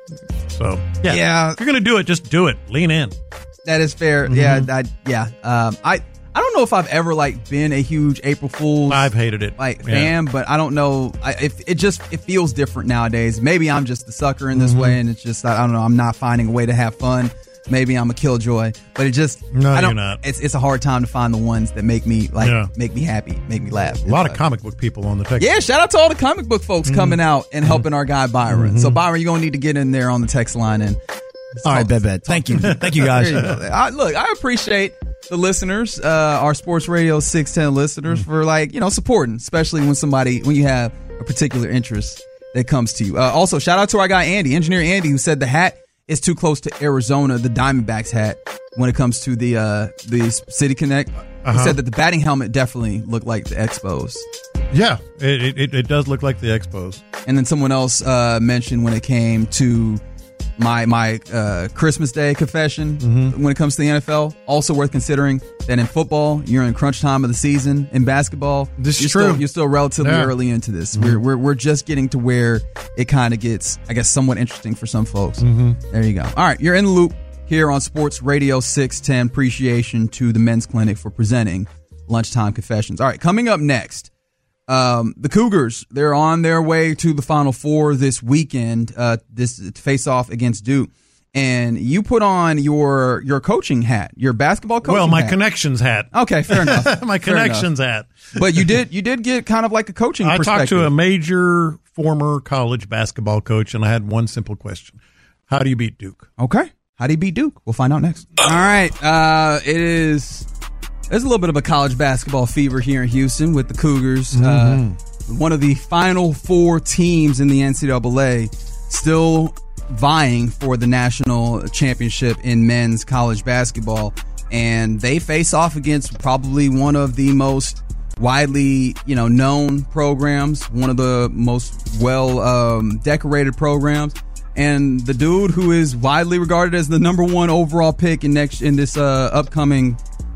So, yeah. Yeah. If you're going to do it, just do it. Lean in. That is fair. Mhm. Yeah, I, yeah. Um, I I don't know if I've ever like been a huge April Fool's. I've hated it. Like Yeah. fan, but I don't know. I, if it just it feels different nowadays. Maybe I'm just the sucker in this Mhm. way, and it's just I don't know. I'm not finding a way to have fun. Maybe I'm a killjoy, but it just No, I don't, you're not. It's it's a hard time to find the ones that make me like Yeah. make me happy, make me laugh. A lot of comic book people on the text. Yeah, shout out to all the comic book folks Mm-hmm. coming out and helping our guy Byron. So Byron, you're gonna need to get in there on the text line and. all right, bet, bet. Thank you. Thank you, guys. There you go. I, look, I appreciate the listeners, uh, our Sports Radio six ten listeners, for like you know supporting, especially when somebody when you have a particular interest that comes to you. Uh, also, shout out to our guy Andy, engineer Andy, who said the hat is too close to Arizona, the Diamondbacks hat, when it comes to the uh, the City Connect. He Uh-huh. said that the batting helmet definitely looked like the Expos. Yeah, it, it, it does look like the Expos. And then someone else uh, mentioned when it came to my my uh, Christmas Day confession Mm-hmm. when it comes to the N F L. Also worth considering that in football, you're in crunch time of the season. In basketball, This is you're true. Still, you're still relatively Yeah. early into this. Mhm. We're, we're we're just getting to where it kind of gets, I guess, somewhat interesting for some folks. Mhm. There you go. All right, you're in the loop here on Sports Radio six ten. Appreciation to the Men's Clinic for presenting Lunchtime Confessions. All right, coming up next. Um, the Cougars, they're on their way to the Final Four this weekend, uh, this face off against Duke. And you put on your your coaching hat, your basketball coaching Well, my hat. connections hat. Okay, fair enough. my Fair connections enough. hat. But you did you did get kind of like a coaching I perspective. talked to a major former college basketball coach, and I had one simple question: how do you beat Duke? Okay, how do you beat Duke? We'll find out next. All right, uh, it is. There's a little bit of a college basketball fever here in Houston with the Cougars. Uh, one of the final four teams in the N C double A, still vying for the national championship in men's college basketball, and they face off against probably one of the most widely, you know, known programs, one of the most well um, decorated programs. And the dude who is widely regarded as the number one overall pick in next in this uh, upcoming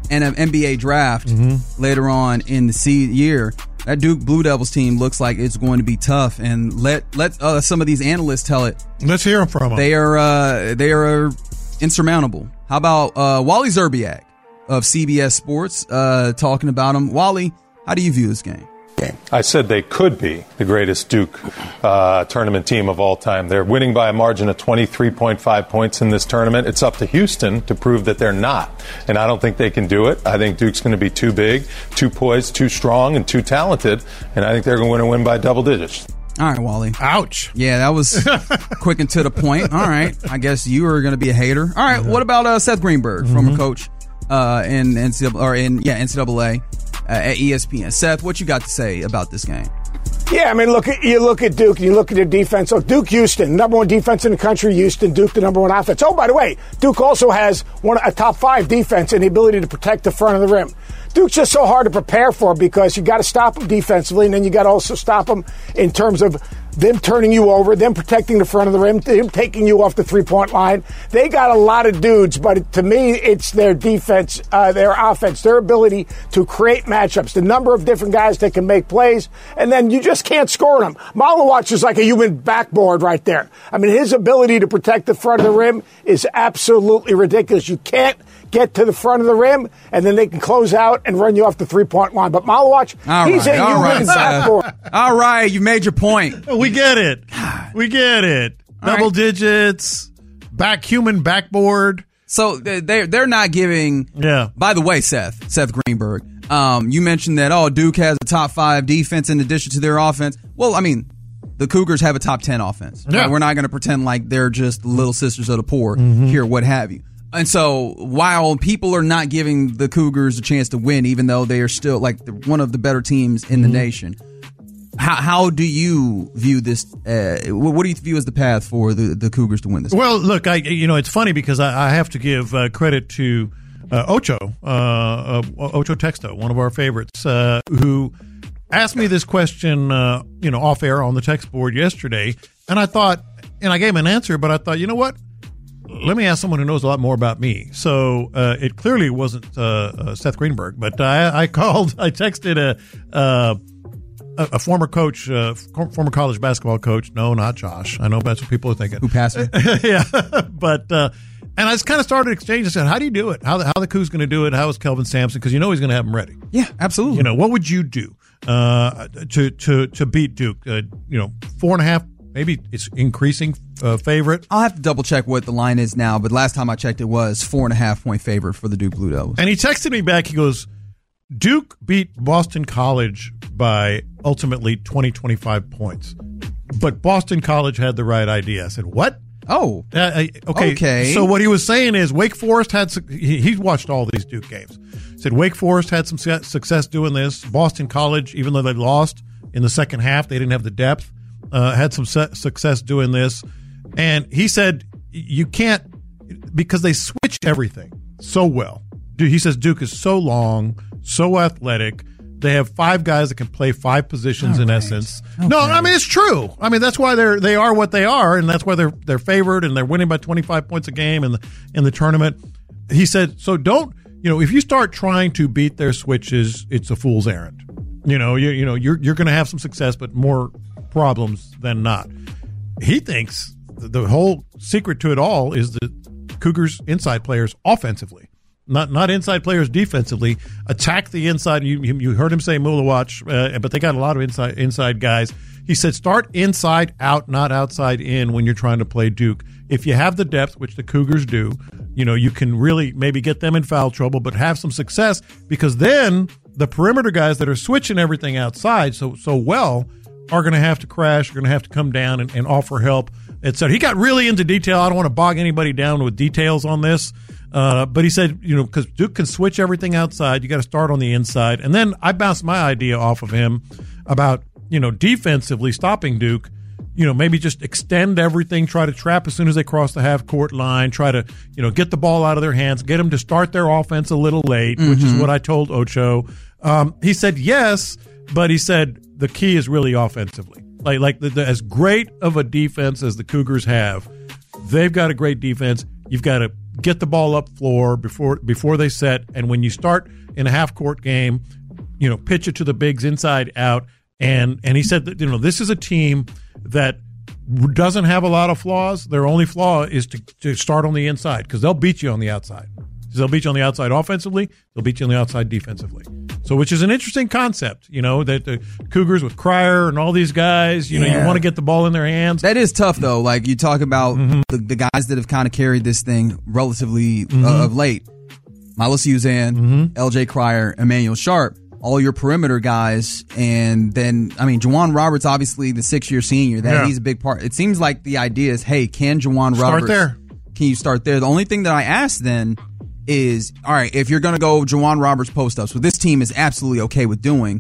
N B A draft mm-hmm. later on in the se- year, that Duke Blue Devils team looks like it's going to be tough. And let let uh, some of these analysts tell it. Let's hear them from them. They are uh, they are insurmountable. How about uh, Wally Szczerbiak of C B S Sports uh, talking about them? Wally, how do you view this game? I said they could be the greatest Duke uh, tournament team of all time. They're winning by a margin of twenty-three point five points in this tournament. It's up to Houston to prove that they're not. And I don't think they can do it. I think Duke's going to be too big, too poised, too strong, and too talented. And I think they're going to win by double digits. All right, Wally. Ouch. Yeah, that was quick and to the point. All right. I guess you are going to be a hater. All right. Mm-hmm. What about uh, Seth Greenberg, mm-hmm. former coach uh, in N C double A, or in yeah N C double A? Uh, at E S P N. Seth, what you got to say about this game? Yeah, I mean, look at you look at Duke, and you look at their defense. So Duke, Houston, number one defense in the country. Houston, Duke, the number one offense. Oh, by the way, Duke also has one a top five defense and the ability to protect the front of the rim. Duke's just so hard to prepare for because you got to stop them defensively, and then you got to also stop them in terms of them turning you over, them protecting the front of the rim, them taking you off the three-point line. They got a lot of dudes, but to me, it's their defense, uh, their offense, their ability to create matchups, the number of different guys that can make plays, and then you just can't score them. Malawach is like a human backboard right there. I mean, his ability to protect the front of the rim is absolutely ridiculous. You can't get to the front of the rim, and then they can close out and run you off the three-point line. But Malawach, all he's right, a all human right, backboard. All right, you made your point. We get it. We get it. All Double right. digits, back human backboard. So they're they're not giving. Yeah. By the way, Seth Seth Greenberg, um, you mentioned that oh Duke has a top five defense in addition to their offense. Well, I mean, the Cougars have a top ten offense. Right? Yeah. We're not going to pretend like they're just little sisters of the poor Mm-hmm. here, what have you. And so while people are not giving the Cougars a chance to win, even though they are still like the, one of the better teams in the Mm-hmm. nation, how how do you view this? Uh, what do you view as the path for the, the Cougars to win this? Well, look, I you know it's funny because I, I have to give uh, credit to uh, Ocho uh, uh, Ocho Texto, one of our favorites, uh, who asked me this question, uh, you know, off air on the text board yesterday, and I thought, and I gave him an answer, but I thought, you know what? Let me ask someone who knows a lot more about me. So uh, it clearly wasn't uh, uh, Seth Greenberg, but I, I called, I texted a uh, a, a former coach, uh, former college basketball coach. No, not Josh. I know that's what people are thinking. Who passed me? Yeah, but uh, and I just kind of started exchanging. I said, "How do you do it? How the, how the Cougs going to do it? How is Kelvin Sampson? Because you know he's going to have him ready. Yeah, absolutely. You know, what would you do uh, to to to beat Duke? Uh, you know, four and a half. Maybe it's increasing uh, favorite. I'll have to double check what the line is now, but last time I checked, it was four and a half point favorite for the Duke Blue Devils. And he texted me back. He goes, Duke beat Boston College by ultimately twenty, twenty-five points. But Boston College had the right idea. I said, what? Oh. Uh, I- okay. Okay. So what he was saying is Wake Forest had, su- he, he's watched all these Duke games. Said Wake Forest had some su- success doing this. Boston College, even though they lost in the second half, they didn't have the depth. Uh, had some su- success doing this. And he said, you can't, because they switched everything so well. Dude, he says Duke is so long, so athletic. They have five guys that can play five positions All in right. essence. Okay. No, I mean, it's true. I mean, that's why they're, they are what they are, and that's why they're, they're favored, and they're winning by twenty-five points a game in the, in the tournament. He said, so don't, you know, if you start trying to beat their switches, it's a fool's errand. You know, you, you know, you're, you're going to have some success, but more problems than not. He thinks the whole secret to it all is the Cougars inside players offensively, not not inside players defensively, attack the inside. You you heard him say Mulawach, uh, but they got a lot of inside inside guys. He said start inside out, not outside in when you're trying to play Duke. If you have the depth, which the Cougars do, you know, you can really maybe get them in foul trouble, but have some success, because then the perimeter guys that are switching everything outside so so well are going to have to crash, are going to have to come down and, and offer help, et cetera. He got really into detail. I don't want to bog anybody down with details on this, uh, but he said, you know, because Duke can switch everything outside, you got to start on the inside. And then I bounced my idea off of him about, you know, defensively stopping Duke. You know, maybe just extend everything, try to trap as soon as they cross the half-court line, try to, you know, get the ball out of their hands, get them to start their offense a little late, mm-hmm. which is what I told Ocho. Um, he said yes, but he said the key is really offensively. Like, like the, the, as great of a defense as the Cougars have, they've got a great defense. You've got to get the ball up floor before before they set, and when you start in a half court game, you know, pitch it to the bigs inside out. And and he said that, you know, this is a team that doesn't have a lot of flaws. Their only flaw is to, to start on the inside, because they'll beat you on the outside. They'll beat you on the outside offensively. They'll beat you on the outside defensively. So, which is an interesting concept, you know, that the Cougars with Cryer and all these guys, you know, Yeah. you want to get the ball in their hands. That is tough, though. Like, you talk about Mm-hmm. the, the guys that have kind of carried this thing relatively Mm-hmm. uh, of late. Milos Uzan, Mm-hmm. L J Cryer, Emmanuel Sharp, all your perimeter guys. And then, I mean, Juwan Roberts, obviously the six-year senior, that Yeah. he's a big part. It seems like the idea is, hey, can Juwan Start Roberts. there. Can you start there? The only thing that I ask then is, all right, if you're going to go Juwan Roberts post-ups, what this team is absolutely okay with doing,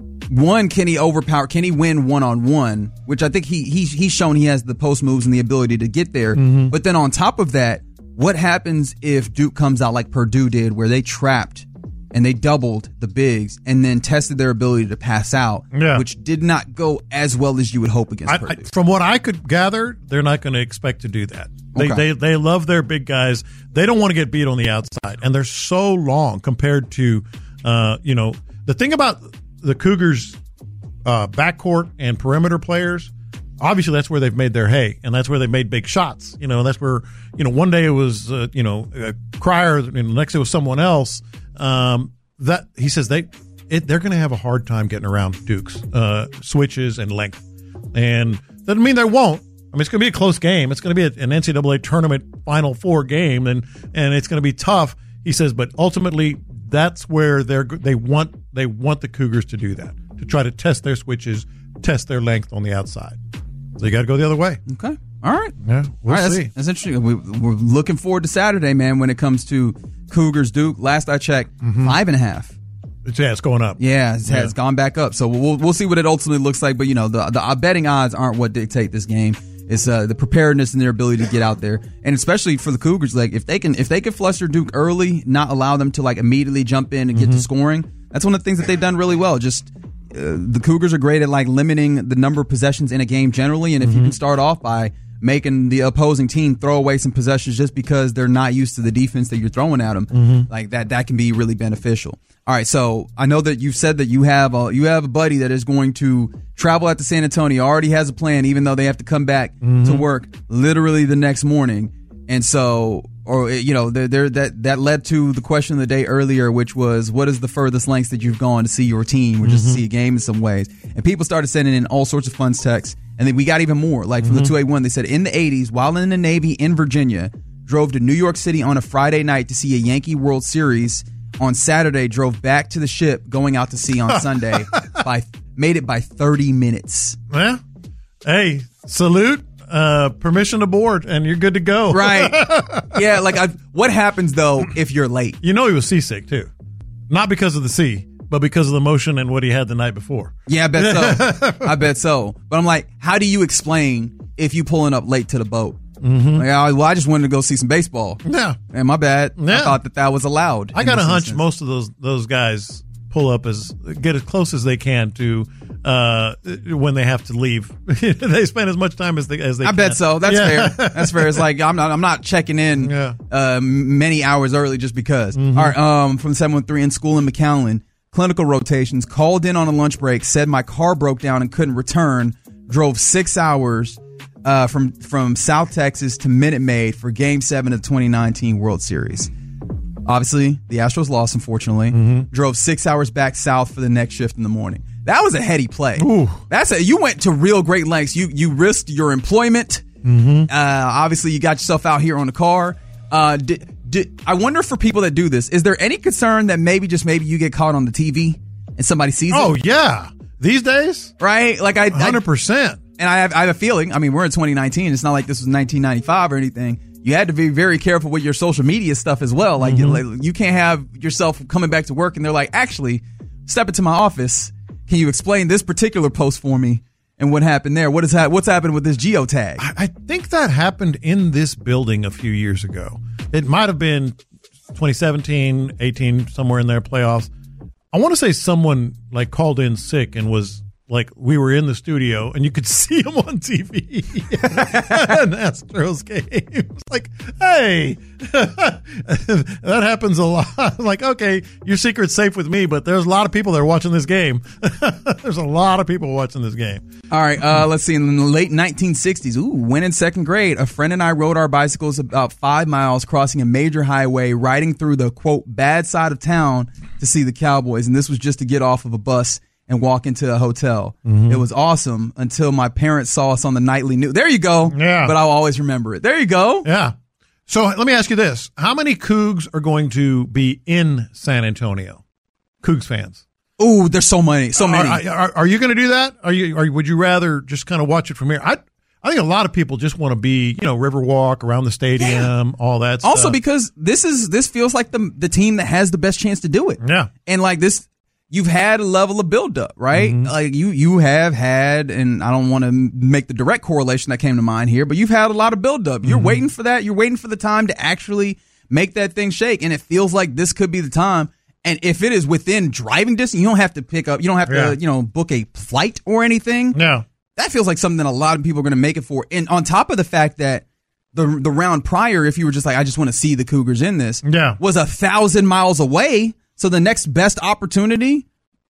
one, can he overpower, can he win one-on-one, which I think he he's, he's shown he has the post moves and the ability to get there. Mm-hmm. But then on top of that, what happens if Duke comes out like Purdue did, where they trapped and they doubled the bigs and then tested their ability to pass out, Yeah. which did not go as well as you would hope against I, Purdue. I, from what I could gather, they're not going to expect to do that. They, Okay. they they love their big guys. They don't want to get beat on the outside, and they're so long compared to, uh, you know, the thing about the Cougars' uh, backcourt and perimeter players. Obviously, that's where they've made their hay, and that's where they've made big shots. You know, that's where, you know, one day it was uh, you know uh, Cryer, and the next day it was someone else. Um, that he says they it, they're going to have a hard time getting around Duke's uh, switches and length, and doesn't mean they won't. I mean, it's going to be a close game. It's going to be an N C double A tournament Final Four game, and and it's going to be tough. He says, but ultimately, that's where they're they want they want the Cougars to do that, to try to test their switches, test their length on the outside. So you got to go the other way. Okay. All right. Yeah, we'll All right, see. That's, that's interesting. We, we're looking forward to Saturday, man, when it comes to Cougars Duke. Last I checked, Mm-hmm. five and a half. It's, yeah, it's going up. Yeah, it's, Yeah. it's gone back up. So we'll we'll see what it ultimately looks like. But you know, the the uh, betting odds aren't what dictate this game. It's uh, the preparedness and their ability to get out there, and especially for the Cougars, like if they can if they can fluster Duke early, not allow them to like immediately jump in and get Mm-hmm. to scoring. That's one of the things that they've done really well. Just uh, the Cougars are great at like limiting the number of possessions in a game generally, and if Mm-hmm. you can start off by making the opposing team throw away some possessions just because they're not used to the defense that you're throwing at them, Mm-hmm. like that, that can be really beneficial. All right, so I know that you've said that you have a, you have a buddy that is going to travel out to San Antonio, already has a plan, even though they have to come back Mm-hmm. to work literally the next morning. And so, or you know, there, there that that led to the question of the day earlier, which was, what is the furthest lengths that you've gone to see your team or just to see a game in some ways? And people started sending in all sorts of fun texts, and then we got even more. Like from the two eighty-one, they said in the eighties, while in the Navy in Virginia, drove to New York City on a Friday night to see a Yankee World Series. On Saturday, drove back to the ship, going out to sea on Sunday. by made it by thirty minutes. Yeah. Hey, salute. Uh, permission to board, and you're good to go. Right. Yeah, like I've, what happens, though, if you're late? You know he was seasick, too. Not because of the sea, but because of the motion and what he had the night before. Yeah, I bet so. I bet so. But I'm like, how do you explain if you pulling up late to the boat? Mm-hmm. Like, I, well, I just wanted to go see some baseball. Yeah. And my bad. Yeah. I thought that that was allowed. I in got a this hunch instance. most of those those guys pull up as get as close as they can to uh, when they have to leave. They spend as much time as they as they. I can. bet so. That's Yeah. fair. That's fair. It's like I'm not. I'm not checking in Yeah. uh, many hours early just because. Mm-hmm. All right. Um, from seven one three in school in McAllen, clinical rotations. Called in on a lunch break. Said my car broke down and couldn't return. Drove six hours uh, from from South Texas to Minute Maid for Game Seven of the twenty nineteen World Series. Obviously, the Astros lost, unfortunately. Mm-hmm. Drove six hours back south for the next shift in the morning. That was a heady play. Ooh. That's a, you went to real great lengths. You you risked your employment. Mm-hmm. Uh, obviously, you got yourself out here on the car. Uh, did, did, I wonder for people that do this, is there any concern that maybe just maybe you get caught on the T V and somebody sees Oh it? yeah, these days, Right? Like I, hundred percent. and I have, I have a feeling. I mean, we're in twenty nineteen. It's not like this was nineteen ninety-five or anything. You had to be very careful with your social media stuff as well. Like, Mm-hmm. you, like you can't have yourself coming back to work and they're like, actually, step into my office. Can you explain this particular post for me and what happened there? What is ha- what's happened with this geotag? I, I think that happened in this building a few years ago. It might have been twenty seventeen, eighteen, somewhere in there, playoffs. I want to say someone like called in sick and was like we were in the studio and you could see them on T V. An Astros game. It's like, hey, that happens a lot. Like, okay, your secret's safe with me, but there's a lot of people that are watching this game. There's a lot of people watching this game. All right, uh, let's see. In the late nineteen sixties, ooh, when in second grade, a friend and I rode our bicycles about five miles, crossing a major highway, riding through the, quote, bad side of town to see the Cowboys. And this was just to get off of a bus and walk into a hotel. Mm-hmm. It was awesome until my parents saw us on the nightly news. There you go. Yeah. But I'll always remember it. There you go. Yeah. So let me ask you this. How many Cougs are going to be in San Antonio? Cougs fans. Ooh, there's so many. So many. Are, are, are you going to do that? Are you? Or would you rather just kind of watch it from here? I I think a lot of people just want to be, you know, Riverwalk, around the stadium, yeah. all that stuff. Also because this is this feels like the the team that has the best chance to do it. Yeah. And like this, you've had a level of buildup, right? Mm-hmm. Like you, you have had, and I don't want to make the direct correlation that came to mind here, but you've had a lot of buildup. You're mm-hmm. waiting for that. You're waiting for the time to actually make that thing shake. And it feels like this could be the time. And if it is within driving distance, you don't have to pick up, you don't have yeah. to, you know, book a flight or anything. No. That feels like something that a lot of people are going to make it for. And on top of the fact that the the round prior, if you were just like, I just want to see the Cougars in this, yeah. was a thousand miles away. So the next best opportunity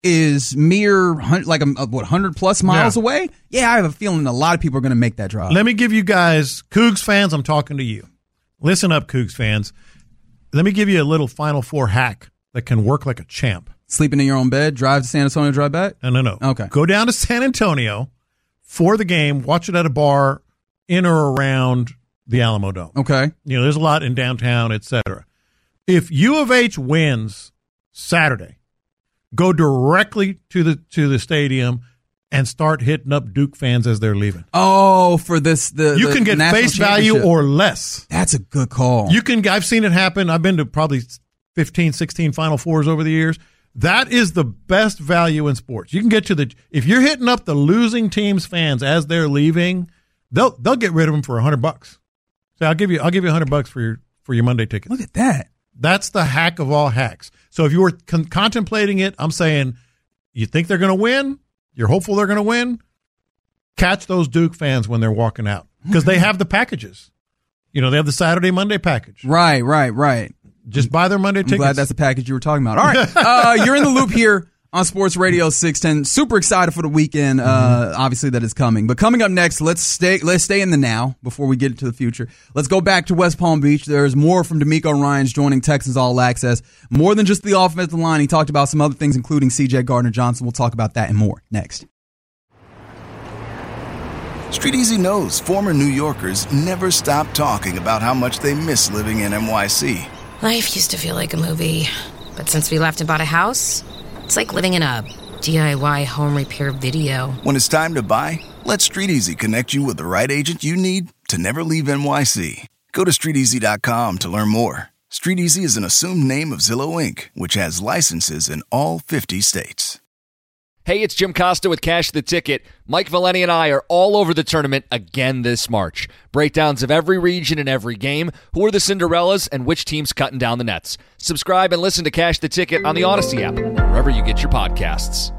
is mere like a, a what hundred plus miles yeah. away. Yeah, I have a feeling a lot of people are going to make that drive. Let me give you guys, Cougs fans, I'm talking to you. Listen up, Cougs fans. Let me give you a little Final Four hack that can work like a champ. Sleeping in your own bed, drive to San Antonio, drive back? No, no, no. Okay. Go down to San Antonio for the game, watch it at a bar in or around the Alamo Dome. Okay. You know, there's a lot in downtown, et cetera. If U of H wins Saturday, go directly to the to the stadium and start hitting up Duke fans as they're leaving. Oh, for this the you the can get face value or less. That's a good call. You can. I've seen it happen. I've been to probably fifteen, sixteen Final Fours over the years. That is the best value in sports. You can get to the if you're hitting up the losing team's fans as they're leaving, they'll they'll get rid of them for a hundred bucks. So I'll give you I'll give you a hundred bucks for your for your Monday ticket. Look at that. That's the hack of all hacks. So if you were con- contemplating it, I'm saying you think they're going to win, you're hopeful they're going to win, catch those Duke fans when they're walking out because they have the packages. You know, they have the Saturday, Monday package. Right, right, right. Just buy their Monday I'm tickets. glad that's the package you were talking about. All right. uh, you're in the loop here on Sports Radio six ten. Super excited for the weekend, uh, mm-hmm. obviously, that is coming. But coming up next, let's stay let's stay in the now before we get into the future. Let's go back to West Palm Beach. There's more from D'Amico Ryans joining Texans All Access. More than just the offensive line. He talked about some other things, including C J Gardner-Johnson. We'll talk about that and more next. Street Easy knows former New Yorkers never stop talking about how much they miss living in N Y C. Life used to feel like a movie, but since we left and bought a house, it's like living in a D I Y home repair video. When it's time to buy, let Street Easy connect you with the right agent you need to never leave N Y C. Go to street easy dot com to learn more. Street Easy is an assumed name of Zillow Incorporated, which has licenses in all fifty states. Hey, it's Jim Costa with Cash the Ticket. Mike Valeni and I are all over the tournament again this March. Breakdowns of every region and every game, who are the Cinderellas, and which team's cutting down the nets. Subscribe and listen to Cash the Ticket on the Odyssey app, wherever you get your podcasts.